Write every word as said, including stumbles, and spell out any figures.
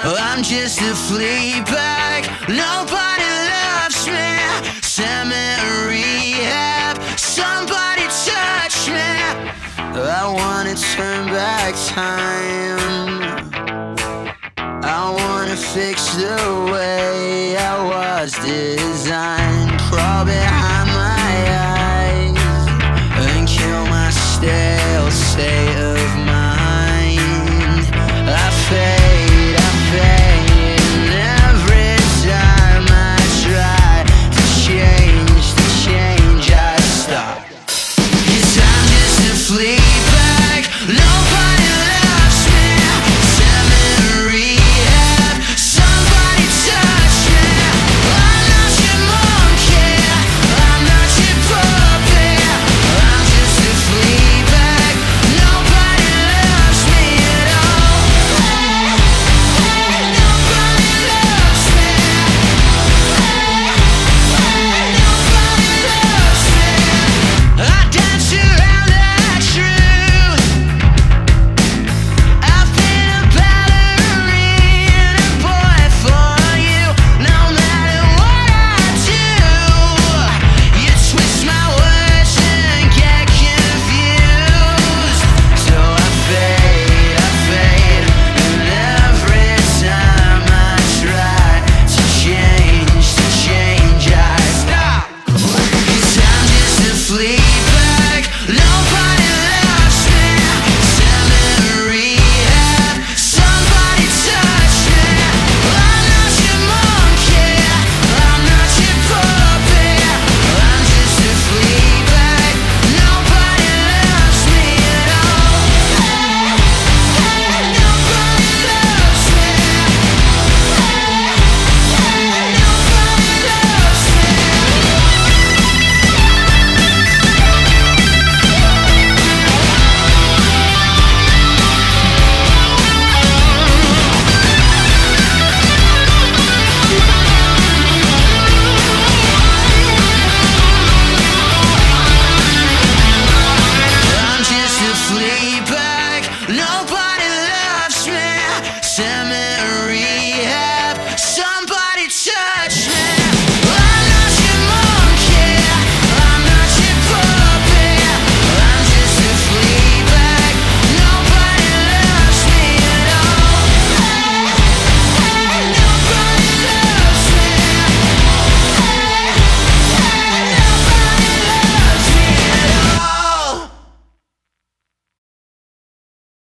I'm just a flea bag, nobody loves me. Send me to rehab, somebody touch me. I wanna turn back time, I wanna fix the way I was designed. Crawl behind